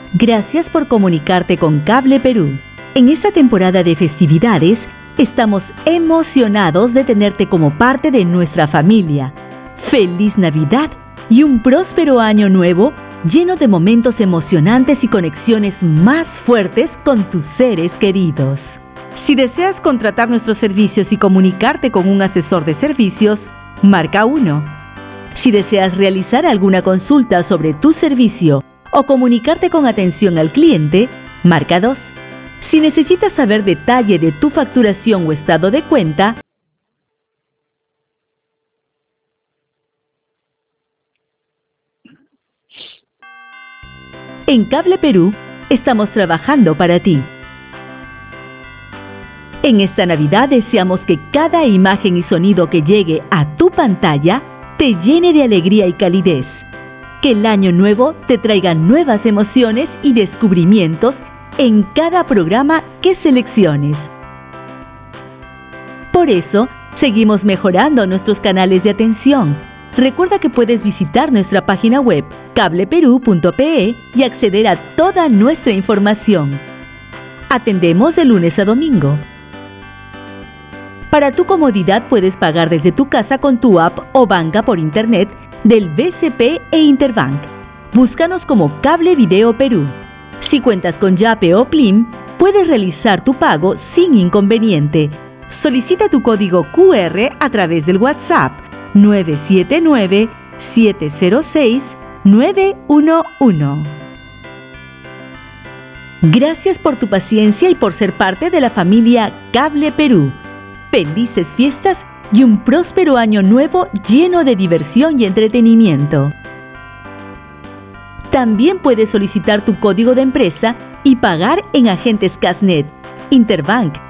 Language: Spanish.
Gracias por comunicarte con Cable Perú. En esta temporada de festividades, estamos emocionados de tenerte como parte de nuestra familia. ¡Feliz Navidad y un próspero año nuevo lleno de momentos emocionantes y conexiones más fuertes con tus seres queridos! Si deseas contratar nuestros servicios y comunicarte con un asesor de servicios, marca 1. Si deseas realizar alguna consulta sobre tu servicio o comunicarte con atención al cliente, marca 2. Si necesitas saber detalle de tu facturación o estado de cuenta, en Cable Perú estamos trabajando para ti. En esta Navidad deseamos que cada imagen y sonido que llegue a tu pantalla te llene de alegría y calidez. Que el año nuevo te traiga nuevas emociones y descubrimientos en cada programa que selecciones. Por eso, seguimos mejorando nuestros canales de atención. Recuerda que puedes visitar nuestra página web cableperú.pe y acceder a toda nuestra información. Atendemos de lunes a domingo. Para tu comodidad puedes pagar desde tu casa con tu app o banca por internet del BCP e Interbank. Búscanos como Cable Video Perú. Si cuentas con Yape o Plim, puedes realizar tu pago sin inconveniente. Solicita tu código QR a través del WhatsApp 979-706-911. Gracias por tu paciencia y por ser parte de la familia Cable Perú. Felices fiestas y un próspero año nuevo lleno de diversión y entretenimiento. También puedes solicitar tu código de empresa y pagar en agentes Casnet, Interbank,